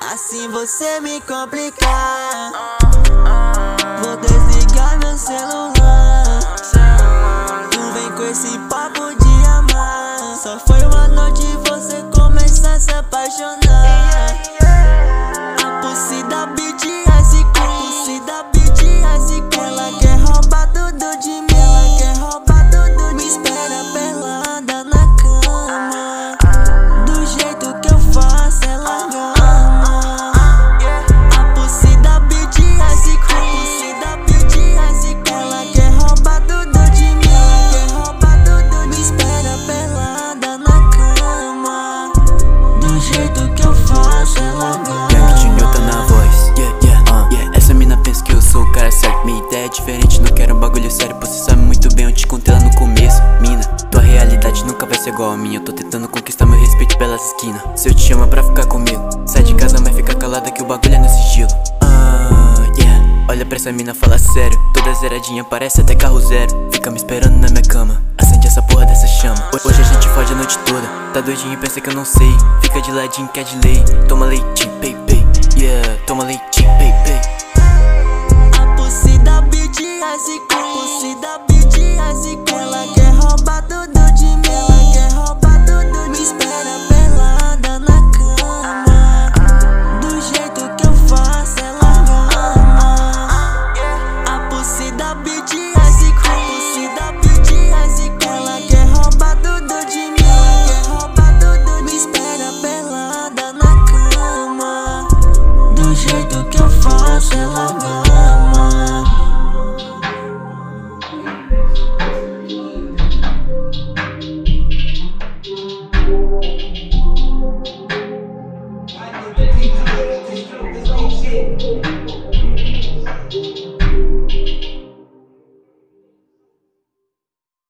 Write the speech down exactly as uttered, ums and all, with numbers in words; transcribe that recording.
assim você me complicar. Vou desligar meu celular. Tu vem com esse papo de amar. Só foi uma noite e você começa a se apaixonar. A Pussy da B T S, Pussy da B T S. Ela quer roubar tudo de mim. Ela quer roubar tudo de mim. Me espera pelada na cama. Do jeito que eu faço, ela ama. A Pussy da B T S, Pussy da B T S. Ela quer roubar tudo de mim. Ela quer roubar tudo de mim. Me espera pelada na cama. Do jeito que eu faço, ela ama. Minha ideia é diferente, não quero um bagulho sério. Você sabe muito bem, eu te contei lá no começo. Mina, tua realidade nunca vai ser igual a minha. Eu tô tentando conquistar meu respeito pelas esquinas. Se eu te chamo é pra ficar comigo, sai de casa, mas fica calada que o bagulho é nesse estilo. Ah, yeah. Olha pra essa mina, fala sério. Toda zeradinha, parece até carro zero. Fica me esperando na minha cama, acende essa porra dessa chama. Hoje a gente fode a noite toda. Tá doidinho e pensa que eu não sei. Fica de ladinho que é de lei. Toma leitinho, baby, yeah. Toma leitinho, baby. Pussy da B T S, Pussy da B T S.